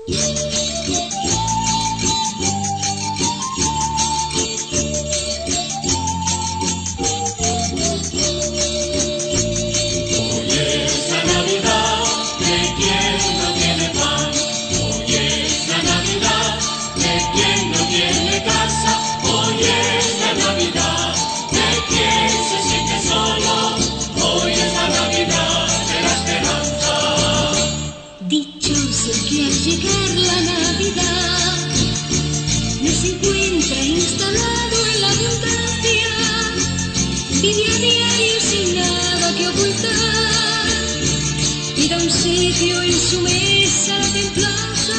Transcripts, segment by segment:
Dichoso que al llegar la Navidad no se encuentra instalado en la abundancia, vive a diario sin nada que ocultar y da un sitio en su mesa la templanza.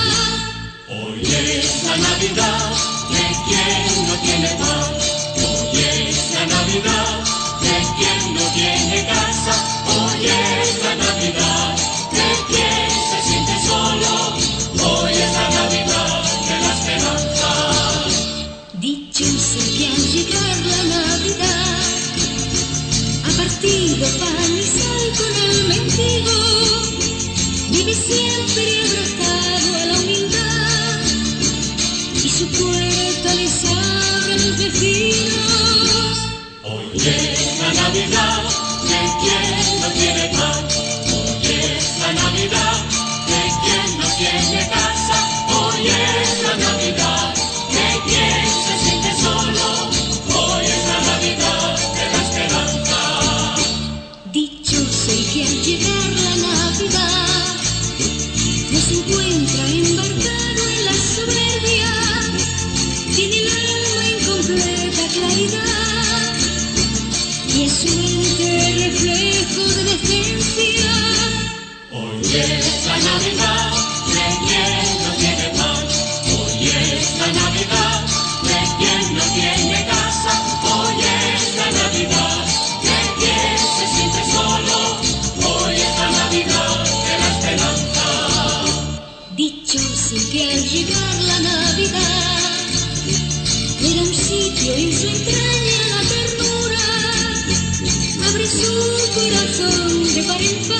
Hoy es la Navidad de quien no tiene pan, hoy es la Navidad de quien no tiene casa, hoy es la Navidad de quien se siente solo, hoy es la Navidad de la esperanza. Dichoso que al llegar la Navidad ha partido pan y sal con el mendigo, vive siempre abrazado a la humildad y su puerta les abre a los vecinos. Hoy es la Navidad de quien no tiene pan, hoy es la Navidad de quien no tiene casa, hoy es la Navidad de quien se siente solo, hoy es la Navidad de la esperanza. Dichoso el que al llegar la Navidad no se encuentra embarcado en la soberbia, tiene el alma en completa claridad y en su mente reflejo de decencia. Hoy es la Navidad de quien no tiene pan, hoy es la Navidad de quien no tiene casa, hoy es la Navidad de quien se siente solo, hoy es la Navidad de la esperanza. Dichoso el que al llegar la Navidad le da un sitio en su entraña la ternura, abre su corazón de par en par